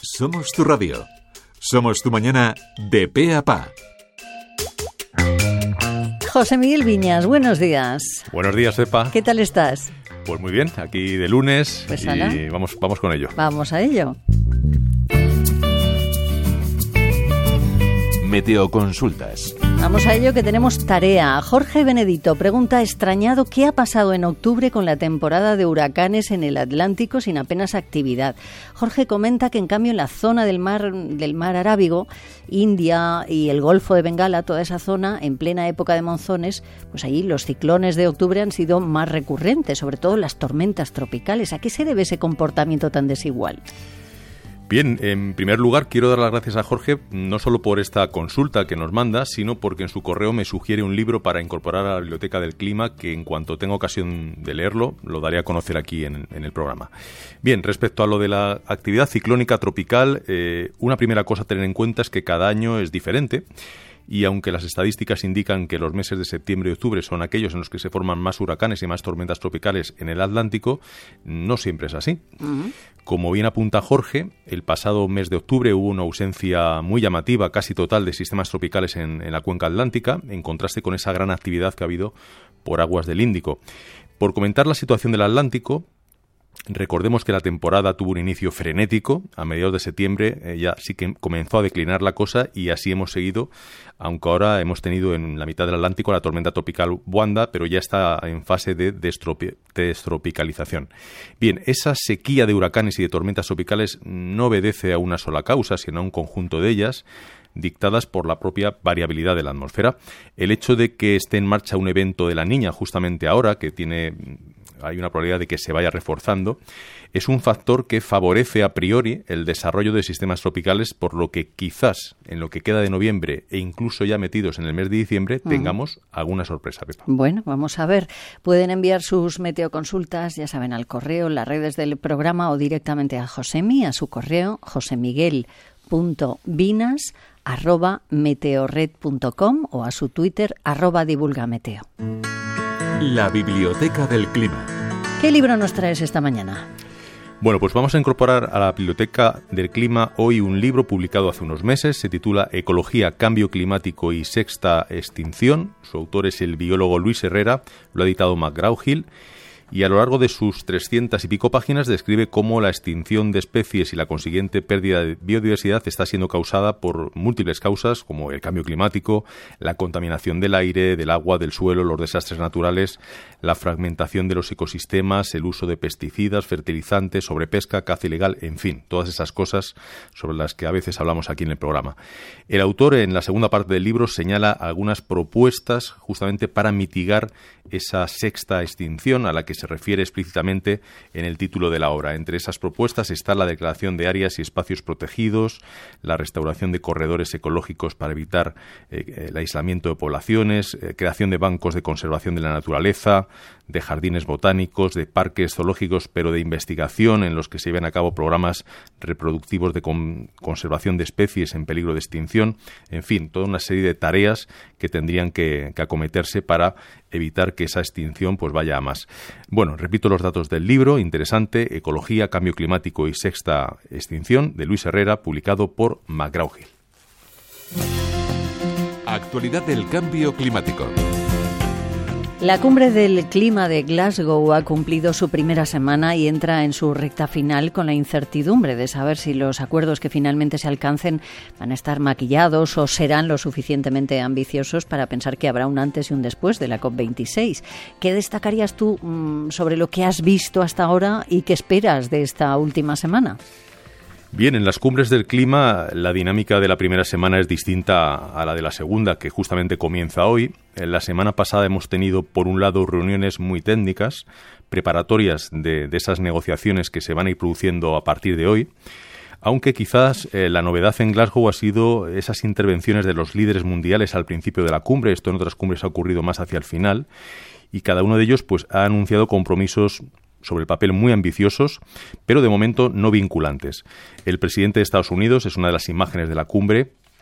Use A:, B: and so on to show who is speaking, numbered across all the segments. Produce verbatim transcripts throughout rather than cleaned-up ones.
A: Somos tu radio. Somos tu mañana de pe a pa.
B: José Miguel Viñas, buenos días.
C: Buenos días, Pepa.
B: ¿Qué tal estás?
C: Pues muy bien, aquí de lunes
B: pues
C: y vamos, vamos con ello.
B: Vamos a ello.
A: Meteoconsultas.
B: Vamos a ello que tenemos tarea. Jorge Benedito pregunta extrañado qué ha pasado en octubre con la temporada de huracanes en el Atlántico sin apenas actividad. Jorge comenta que en cambio en la zona del mar del mar Arábigo, India y el Golfo de Bengala, toda esa zona en plena época de monzones, pues allí los ciclones de octubre han sido más recurrentes, sobre todo las tormentas tropicales. ¿A qué se debe ese comportamiento tan desigual?
C: Bien, en primer lugar quiero dar las gracias a Jorge no solo por esta consulta que nos manda, sino porque en su correo me sugiere un libro para incorporar a la Biblioteca del Clima que en cuanto tenga ocasión de leerlo lo daré a conocer aquí en, en el programa. Bien, respecto a lo de la actividad ciclónica tropical, eh, una primera cosa a tener en cuenta es que cada año es diferente. Y aunque las estadísticas indican que los meses de septiembre y octubre son aquellos en los que se forman más huracanes y más tormentas tropicales en el Atlántico, no siempre es así. Uh-huh. Como bien apunta Jorge, el pasado mes de octubre hubo una ausencia muy llamativa, casi total, de sistemas tropicales en, en la cuenca atlántica, en contraste con esa gran actividad que ha habido por aguas del Índico. Por comentar la situación del Atlántico, recordemos que la temporada tuvo un inicio frenético. A mediados de septiembre eh, ya sí que comenzó a declinar la cosa y así hemos seguido, aunque ahora hemos tenido en la mitad del Atlántico la tormenta tropical Wanda, pero ya está en fase de destropi- destropicalización. Bien, esa sequía de huracanes y de tormentas tropicales no obedece a una sola causa, sino a un conjunto de ellas, dictadas por la propia variabilidad de la atmósfera. El hecho de que esté en marcha un evento de la Niña justamente ahora, que tiene... hay una probabilidad de que se vaya reforzando, es un factor que favorece a priori el desarrollo de sistemas tropicales, por lo que quizás en lo que queda de noviembre e incluso ya metidos en el mes de diciembre uh-huh. tengamos alguna sorpresa, Pepa.
B: Bueno, vamos a ver. Pueden enviar sus meteoconsultas, ya saben, al correo, en las redes del programa o directamente a Josemi, a su correo, josemiguel.vinas arroba meteorred punto com o a su Twitter, arroba divulgameteo.
A: La Biblioteca del Clima.
B: ¿Qué libro nos traes esta mañana?
C: Bueno, pues vamos a incorporar a la Biblioteca del Clima hoy un libro publicado hace unos meses. Se titula Ecología, Cambio Climático y Sexta Extinción. Su autor es el biólogo Luis Herrera, lo ha editado McGraw-Hill. Y a lo largo de sus trescientas y pico páginas describe cómo la extinción de especies y la consiguiente pérdida de biodiversidad está siendo causada por múltiples causas, como el cambio climático, la contaminación del aire, del agua, del suelo, los desastres naturales, la fragmentación de los ecosistemas, el uso de pesticidas, fertilizantes, sobrepesca, caza ilegal, en fin, todas esas cosas sobre las que a veces hablamos aquí en el programa. El autor, en la segunda parte del libro, señala algunas propuestas justamente para mitigar esa sexta extinción a la que se refiere explícitamente en el título de la obra. Entre esas propuestas está la declaración de áreas y espacios protegidos, la restauración de corredores ecológicos para evitar eh, el aislamiento de poblaciones, eh, creación de bancos de conservación de la naturaleza, de jardines botánicos, de parques zoológicos, pero de investigación en los que se lleven a cabo programas reproductivos de con- conservación de especies en peligro de extinción. En fin, toda una serie de tareas que tendrían que, que acometerse para evitar que esa extinción pues vaya a más. Bueno, repito los datos del libro, interesante, Ecología, Cambio Climático y Sexta Extinción, de Luis Herrera, publicado por McGraw-Hill.
A: Actualidad del cambio climático.
B: La cumbre del clima de Glasgow ha cumplido su primera semana y entra en su recta final con la incertidumbre de saber si los acuerdos que finalmente se alcancen van a estar maquillados o serán lo suficientemente ambiciosos para pensar que habrá un antes y un después de la COP veintiséis. ¿Qué destacarías tú mmm, sobre lo que has visto hasta ahora y qué esperas de esta última semana?
C: Bien, en las cumbres del clima la dinámica de la primera semana es distinta a la de la segunda, que justamente comienza hoy. En la semana pasada hemos tenido, por un lado, reuniones muy técnicas, preparatorias de, de esas negociaciones que se van a ir produciendo a partir de hoy, aunque quizás eh, la novedad en Glasgow ha sido esas intervenciones de los líderes mundiales al principio de la cumbre. Esto en otras cumbres ha ocurrido más hacia el final, y cada uno de ellos pues ha anunciado compromisos sobre el papel muy ambiciosos, pero de momento no vinculantes. El presidente de Estados Unidos, es una de las imágenes de la cumbre,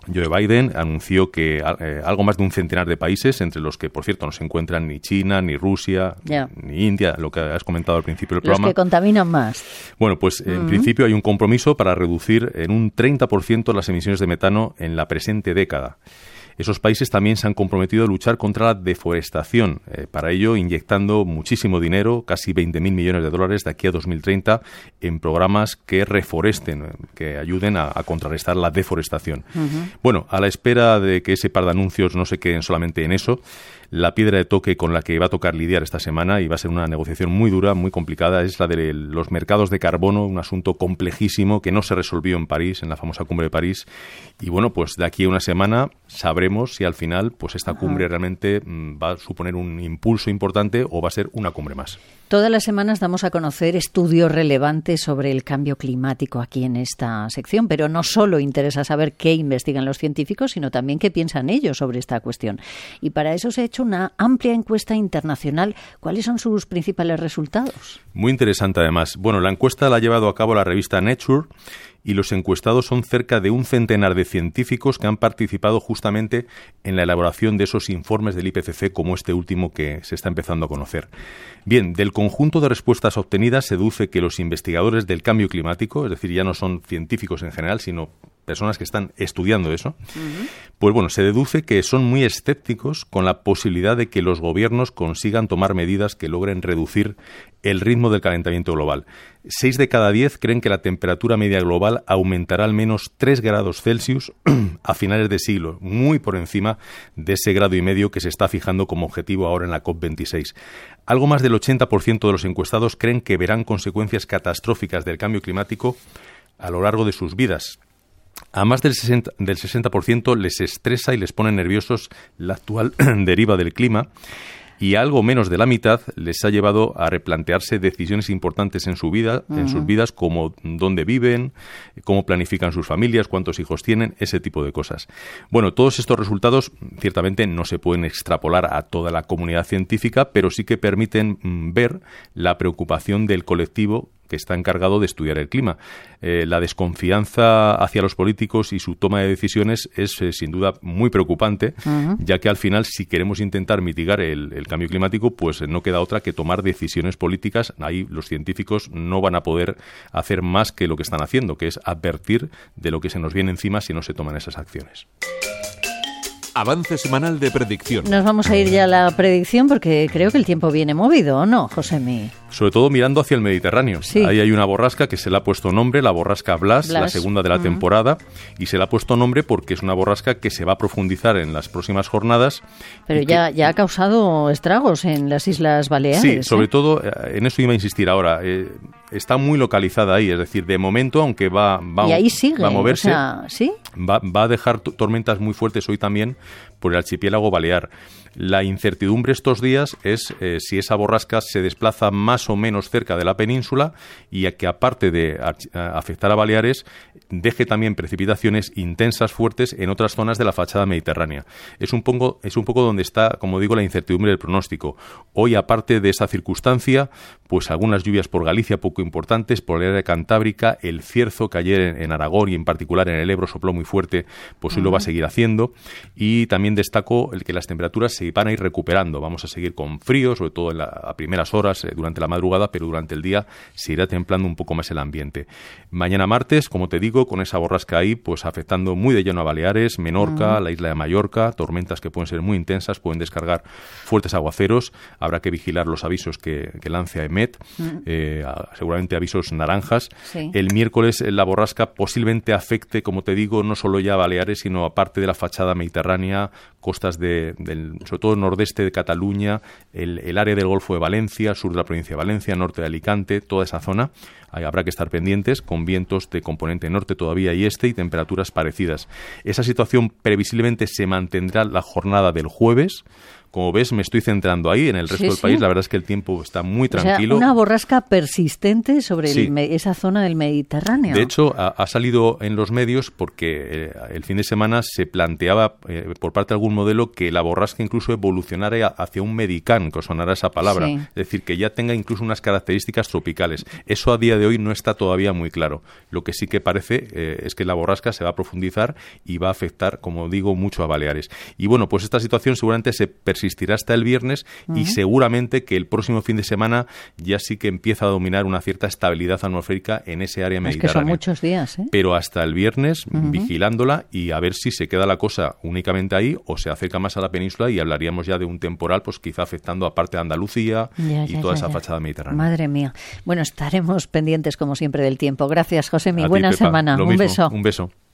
C: Joe Biden anunció que eh, algo más de un centenar de países, entre los que, por cierto, no se encuentran ni China, ni Rusia, yeah. ni India, lo que has comentado al principio del programa.
B: Los que contaminan más.
C: Bueno, pues en uh-huh. principio hay un compromiso para reducir en un treinta por ciento las emisiones de metano en la presente década. Esos países también se han comprometido a luchar contra la deforestación, eh, para ello inyectando muchísimo dinero, casi veinte mil millones de dólares de aquí a dos mil treinta, en programas que reforesten, que ayuden a, a contrarrestar la deforestación. Uh-huh. Bueno, a la espera de que ese par de anuncios no se queden solamente en eso, la piedra de toque con la que va a tocar lidiar esta semana, y va a ser una negociación muy dura, muy complicada, es la de los mercados de carbono, un asunto complejísimo que no se resolvió en París, en la famosa cumbre de París. Y bueno, pues de aquí a una semana sabremos si al final pues esta cumbre Ajá. realmente mm, va a suponer un impulso importante o va a ser una cumbre más.
B: Todas las semanas damos a conocer estudios relevantes sobre el cambio climático aquí en esta sección, pero no solo interesa saber qué investigan los científicos, sino también qué piensan ellos sobre esta cuestión. Y para eso se ha hecho una amplia encuesta internacional. ¿Cuáles son sus principales resultados?
C: Muy interesante, además. Bueno, la encuesta la ha llevado a cabo la revista Nature, y los encuestados son cerca de un centenar de científicos que han participado justamente en la elaboración de esos informes del I P C C, como este último que se está empezando a conocer. Bien, del conjunto de respuestas obtenidas se deduce que los investigadores del cambio climático, es decir, ya no son científicos en general, sino personas que están estudiando eso, uh-huh. pues bueno, se deduce que son muy escépticos con la posibilidad de que los gobiernos consigan tomar medidas que logren reducir el ritmo del calentamiento global. Seis de cada diez creen que la temperatura media global aumentará al menos tres grados Celsius a finales de siglo, muy por encima de ese grado y medio que se está fijando como objetivo ahora en la COP veintiséis. Algo más del ochenta por ciento de los encuestados creen que verán consecuencias catastróficas del cambio climático a lo largo de sus vidas. A más del sesenta, del sesenta por ciento les estresa y les pone nerviosos la actual deriva del clima, y algo menos de la mitad les ha llevado a replantearse decisiones importantes en su vida, uh-huh. en sus vidas, como dónde viven, cómo planifican sus familias, cuántos hijos tienen, ese tipo de cosas. Bueno, todos estos resultados ciertamente no se pueden extrapolar a toda la comunidad científica, pero sí que permiten mm, ver la preocupación del colectivo que está encargado de estudiar el clima. Eh, la desconfianza hacia los políticos y su toma de decisiones es, eh, sin duda, muy preocupante, uh-huh. ya que al final, si queremos intentar mitigar el, el cambio climático, pues eh, no queda otra que tomar decisiones políticas. Ahí los científicos no van a poder hacer más que lo que están haciendo, que es advertir de lo que se nos viene encima si no se toman esas acciones.
A: Avance semanal de predicción.
B: Nos vamos a ir ya a la predicción porque creo que el tiempo viene movido, ¿o no, Josemi?
C: Sobre todo mirando hacia el Mediterráneo.
B: Sí.
C: Ahí hay una borrasca que se le ha puesto nombre, la borrasca Blas, Blas. la segunda de la uh-huh. temporada, y se le ha puesto nombre porque es una borrasca que se va a profundizar en las próximas jornadas.
B: Pero ya,
C: que,
B: ya ha causado estragos en las Islas Baleares.
C: Sí, sobre
B: ¿eh?
C: todo, en eso iba a insistir ahora. Eh, está muy localizada ahí, es decir, de momento, aunque va, va,
B: y ahí sigue,
C: va a moverse,
B: o sea, ¿sí?
C: va, va a dejar t- tormentas muy fuertes hoy también por el archipiélago balear. La incertidumbre estos días es eh, si esa borrasca se desplaza más o menos cerca de la península y a que, aparte de a, a afectar a Baleares, deje también precipitaciones intensas, fuertes, en otras zonas de la fachada mediterránea. Es un poco, es un poco donde está, como digo, la incertidumbre del pronóstico. Hoy, aparte de esa circunstancia, pues algunas lluvias por Galicia poco importantes, por el área cantábrica, el cierzo que ayer en, en Aragón y en particular en el Ebro sopló muy fuerte, pues hoy uh-huh. lo va a seguir haciendo. Y también destaco el que las temperaturas se van a ir recuperando. Vamos a seguir con frío, sobre todo en la, a primeras horas, eh, durante la madrugada, pero durante el día se irá templando un poco más el ambiente. Mañana martes, como te digo, con esa borrasca ahí, pues afectando muy de lleno a Baleares, Menorca, uh-huh. la isla de Mallorca, tormentas que pueden ser muy intensas, pueden descargar fuertes aguaceros. Habrá que vigilar los avisos que, que lance AEMET, uh-huh. eh, a, seguramente avisos naranjas.
B: Sí.
C: El miércoles la borrasca posiblemente afecte, como te digo, no solo ya a Baleares, sino aparte de la fachada mediterránea, costas de, del, sobre todo el nordeste de Cataluña, el, el área del Golfo de Valencia, sur de la provincia de Valencia, norte de Alicante, toda esa zona. Ahí habrá que estar pendientes, con vientos de componente norte todavía y este y temperaturas parecidas. Esa situación previsiblemente se mantendrá la jornada del jueves, Como ves, me estoy centrando ahí. En el resto
B: sí,
C: del
B: sí.
C: país, la verdad es que el tiempo está muy tranquilo.
B: O sea, una borrasca persistente sobre
C: sí.
B: el, esa zona del Mediterráneo.
C: De hecho, ha, ha salido en los medios porque eh, el fin de semana se planteaba eh, por parte de algún modelo que la borrasca incluso evolucionara hacia un medicán, que os sonará esa palabra.
B: Sí.
C: Es decir, que ya tenga incluso unas características tropicales. Eso a día de hoy no está todavía muy claro. Lo que sí que parece eh, es que la borrasca se va a profundizar y va a afectar, como digo, mucho a Baleares. Y bueno, pues esta situación seguramente se persistirá hasta el viernes uh-huh. y seguramente que el próximo fin de semana ya sí que empieza a dominar una cierta estabilidad atmosférica en ese área mediterránea.
B: Es que son muchos días, ¿eh?
C: Pero hasta el viernes uh-huh. vigilándola y a ver si se queda la cosa únicamente ahí o se acerca más a la península y hablaríamos ya de un temporal, pues quizá afectando a parte de Andalucía
B: ya,
C: y
B: ya,
C: toda
B: ya,
C: esa
B: ya.
C: fachada mediterránea.
B: Madre mía. Bueno, estaremos pendientes como siempre del tiempo. Gracias, Josemi.
C: A ti,
B: Buena
C: Pepa.
B: semana.
C: Lo
B: Un
C: mismo.
B: beso.
C: Un beso.